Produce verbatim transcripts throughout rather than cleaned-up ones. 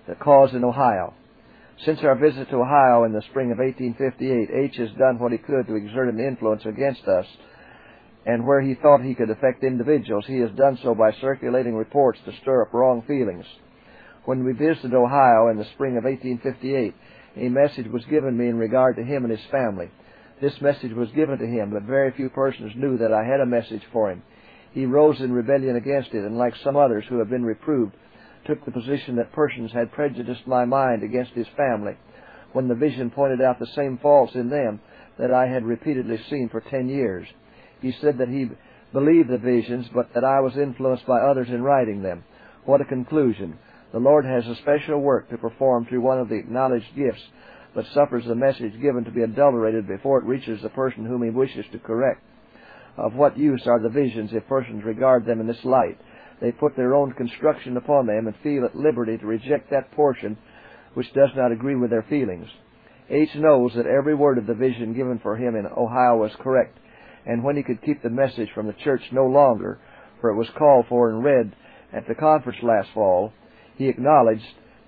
the cause in Ohio. Since our visit to Ohio in the spring of eighteen fifty-eight, H has done what he could to exert an influence against us, and where he thought he could affect individuals, he has done so by circulating reports to stir up wrong feelings. When we visited Ohio in the spring of eighteen fifty-eight, a message was given me in regard to him and his family. This message was given to him, but very few persons knew that I had a message for him. He rose in rebellion against it, and like some others who have been reproved, took the position that persons had prejudiced my mind against his family, when the vision pointed out the same faults in them that I had repeatedly seen for ten years. He said that he believed the visions, but that I was influenced by others in writing them. What a conclusion! The Lord has a special work to perform through one of the acknowledged gifts, but suffers the message given to be adulterated before it reaches the person whom he wishes to correct. Of what use are the visions if persons regard them in this light? They put their own construction upon them and feel at liberty to reject that portion which does not agree with their feelings. H knows that every word of the vision given for him in Ohio was correct, and when he could keep the message from the church no longer, for it was called for and read at the conference last fall, he acknowledged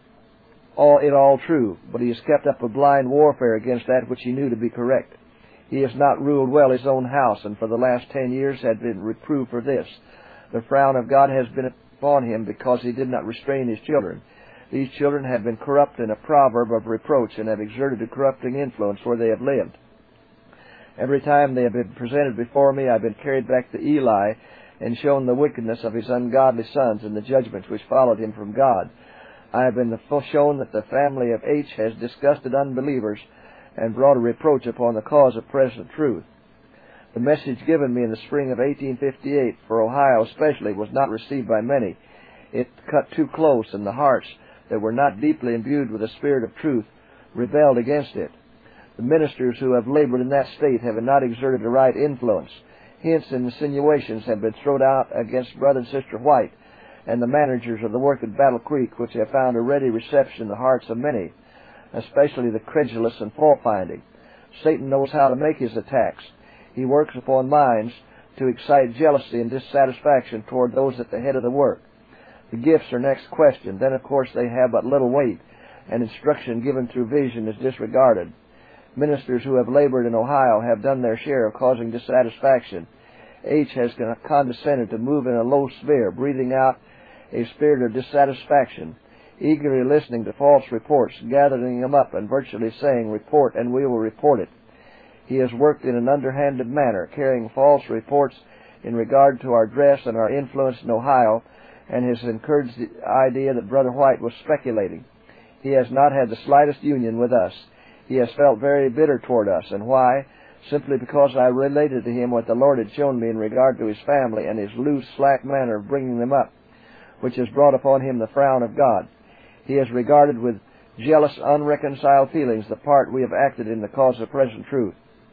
all it all true, but he has kept up a blind warfare against that which he knew to be correct. He has not ruled well his own house, and for the last ten years had been reproved for this. The frown of God has been upon him because he did not restrain his children. These children have been corrupt in a proverb of reproach and have exerted a corrupting influence where they have lived. Every time they have been presented before me, I have been carried back to Eli and shown the wickedness of his ungodly sons and the judgments which followed him from God. I have been shown that the family of H has disgusted unbelievers and brought a reproach upon the cause of present truth. The message given me in the spring of eighteen fifty-eight, for Ohio especially, was not received by many. It cut too close, and the hearts that were not deeply imbued with the spirit of truth rebelled against it. The ministers who have labored in that state have not exerted the right influence. Hints and insinuations have been thrown out against Brother and Sister White and the managers of the work at Battle Creek, which have found a ready reception in the hearts of many, especially the credulous and fault-finding. Satan knows how to make his attacks. He works upon minds to excite jealousy and dissatisfaction toward those at the head of the work. The gifts are next question. Then, of course, they have but little weight, and instruction given through vision is disregarded. Ministers who have labored in Ohio have done their share of causing dissatisfaction. H has condescended to move in a low sphere, breathing out a spirit of dissatisfaction, eagerly listening to false reports, gathering them up, and virtually saying, "Report, and we will report it." He has worked in an underhanded manner, carrying false reports in regard to our dress and our influence in Ohio, and has encouraged the idea that Brother White was speculating. He has not had the slightest union with us. He has felt very bitter toward us. And why? Simply because I related to him what the Lord had shown me in regard to his family and his loose, slack manner of bringing them up, which has brought upon him the frown of God. He has regarded with jealous, unreconciled feelings the part we have acted in the cause of present truth.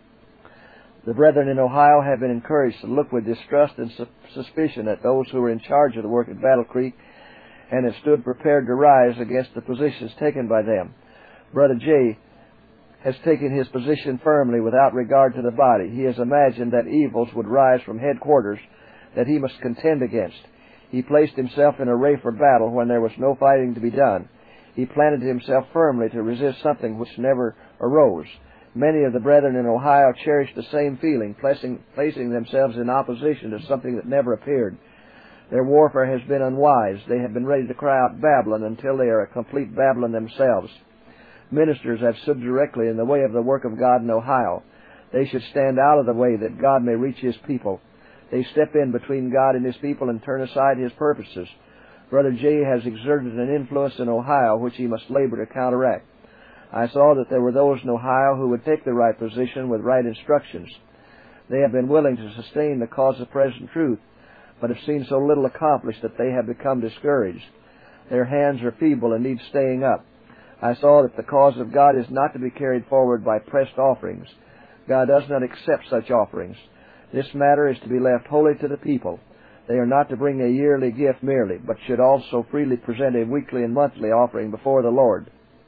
The brethren in Ohio have been encouraged to look with distrust and su- suspicion at those who were in charge of the work at Battle Creek, and have stood prepared to rise against the positions taken by them. Brother J has taken his position firmly without regard to the body. He has imagined that evils would rise from headquarters that he must contend against. He placed himself in array for battle when there was no fighting to be done. He planted himself firmly to resist something which never arose. Many of the brethren in Ohio cherish the same feeling, placing, placing themselves in opposition to something that never appeared. Their warfare has been unwise. They have been ready to cry out Babylon until they are a complete Babylon themselves. Ministers have stood directly in the way of the work of God in Ohio. They should stand out of the way that God may reach His people. They step in between God and His people and turn aside His purposes. Brother J has exerted an influence in Ohio which he must labor to counteract. I saw that there were those in Ohio who would take the right position with right instructions. They have been willing to sustain the cause of present truth, but have seen so little accomplished that they have become discouraged. Their hands are feeble and need staying up. I saw that the cause of God is not to be carried forward by pressed offerings. God does not accept such offerings. This matter is to be left wholly to the people. They are not to bring a yearly gift merely, but should also freely present a weekly and monthly offering before the Lord.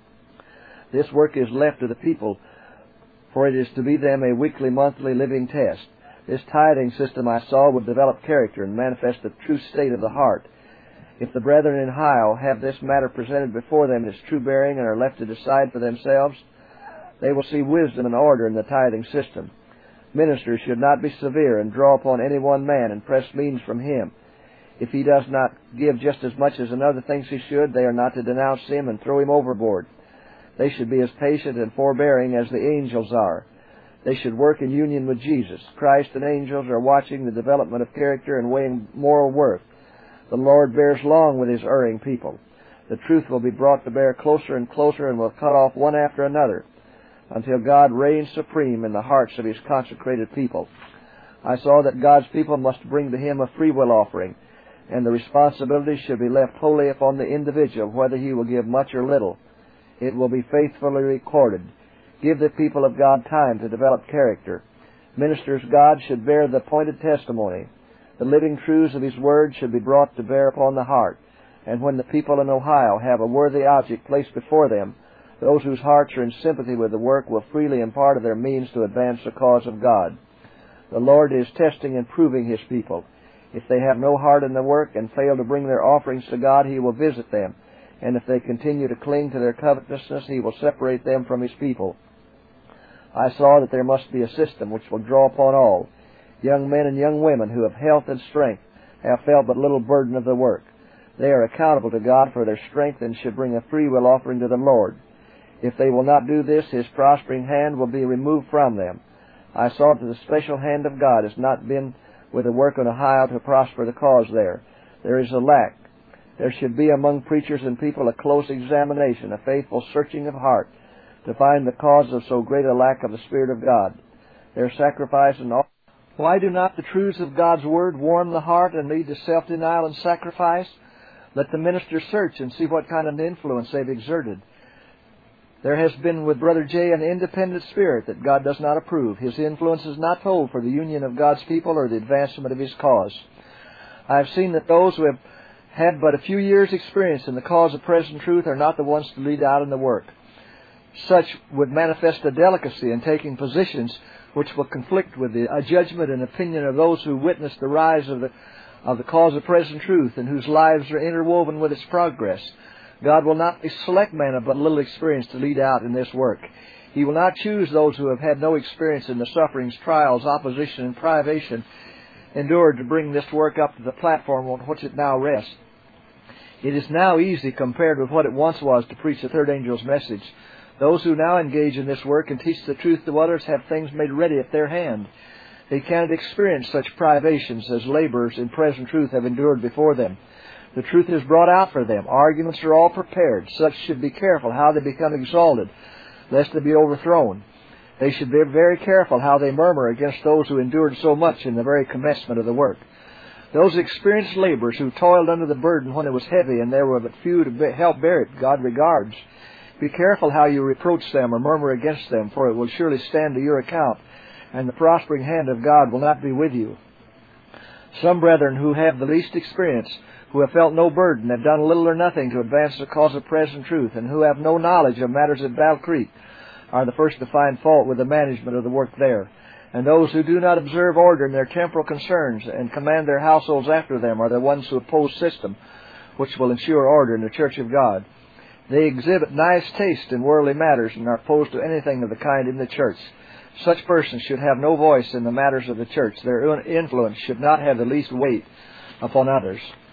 This work is left to the people, for it is to be them a weekly, monthly living test. This tithing system I saw would develop character and manifest the true state of the heart. If the brethren in Ohio have this matter presented before them in its true bearing and are left to decide for themselves, they will see wisdom and order in the tithing system. Ministers should not be severe and draw upon any one man and press means from him. If he does not give just as much as another thinks he should, they are not to denounce him and throw him overboard. They should be as patient and forbearing as the angels are. They should work in union with Jesus. Christ and angels are watching the development of character and weighing moral worth. The Lord bears long with his erring people. The truth will be brought to bear closer and closer and will cut off one after another until God reigns supreme in the hearts of his consecrated people. I saw that God's people must bring to him a free will offering, and the responsibility should be left wholly upon the individual, whether he will give much or little. It will be faithfully recorded. Give the people of God time to develop character. Ministers God should bear the appointed testimony. The living truths of his word should be brought to bear upon the heart. And when the people in Ohio have a worthy object placed before them, those whose hearts are in sympathy with the work will freely impart of their means to advance the cause of God. The Lord is testing and proving his people. If they have no heart in the work and fail to bring their offerings to God, he will visit them. And if they continue to cling to their covetousness, he will separate them from his people. I saw that there must be a system which will draw upon all. Young men and young women who have health and strength have felt but little burden of the work. They are accountable to God for their strength and should bring a free will offering to the Lord. If they will not do this, his prospering hand will be removed from them. I saw that the special hand of God has not been with the work in Ohio to prosper the cause there. There is a lack. There should be among preachers and people a close examination, a faithful searching of heart, to find the cause of so great a lack of the Spirit of God. Their sacrifice and all. Why do not the truths of God's Word warm the heart and lead to self-denial and sacrifice? Let the minister search and see what kind of influence they've exerted. There has been with Brother J an independent spirit that God does not approve. His influence is not told for the union of God's people or the advancement of his cause. I have seen that those who have had but a few years' experience in the cause of present truth are not the ones to lead out in the work. Such would manifest a delicacy in taking positions which will conflict with the judgment and opinion of those who witness the rise of the, of the cause of present truth and whose lives are interwoven with its progress. God will not select men of but little experience to lead out in this work. He will not choose those who have had no experience in the sufferings, trials, opposition, and privation endured to bring this work up to the platform on which it now rests. It is now easy compared with what it once was to preach the third angel's message. Those who now engage in this work and teach the truth to others have things made ready at their hand. They cannot experience such privations as laborers in present truth have endured before them. The truth is brought out for them. Arguments are all prepared. Such should be careful how they become exalted, lest they be overthrown. They should be very careful how they murmur against those who endured so much in the very commencement of the work. Those experienced laborers who toiled under the burden when it was heavy and there were but few to help bear it, God regards. Be careful how you reproach them or murmur against them, for it will surely stand to your account, and the prospering hand of God will not be with you. Some brethren who have the least experience, who have felt no burden, have done little or nothing to advance the cause of present truth, and who have no knowledge of matters at Battle Creek, are the first to find fault with the management of the work there. And those who do not observe order in their temporal concerns and command their households after them are the ones who oppose system, which will ensure order in the Church of God. They exhibit nice taste in worldly matters and are opposed to anything of the kind in the church. Such persons should have no voice in the matters of the church. Their influence should not have the least weight upon others.